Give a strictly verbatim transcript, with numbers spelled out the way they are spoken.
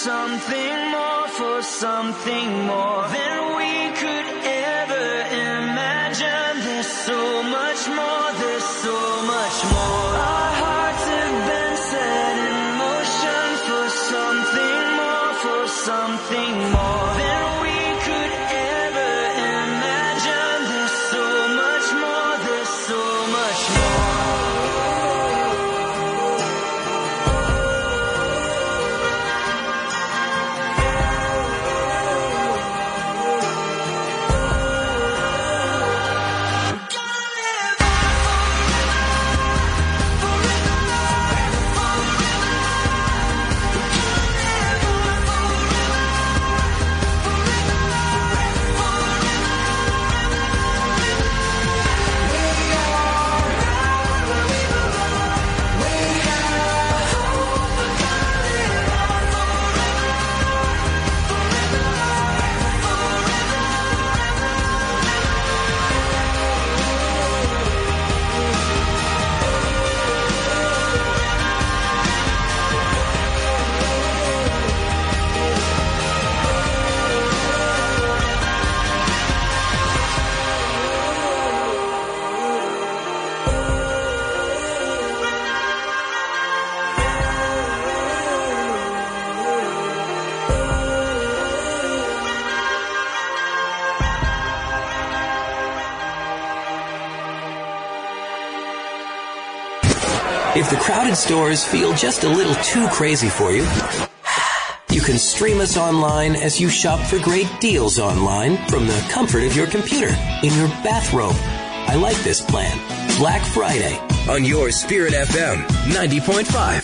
something more, for something more than we could ever imagine. There's so much more, there's so much more. Our hearts have been set in motion for something more, for something more than we could ever imagine. There's so much more, there's so much more. If the crowded stores feel just a little too crazy for you, you can stream us online as you shop for great deals online from the comfort of your computer, in your bathrobe. I like this plan. Black Friday on your Spirit F M ninety point five.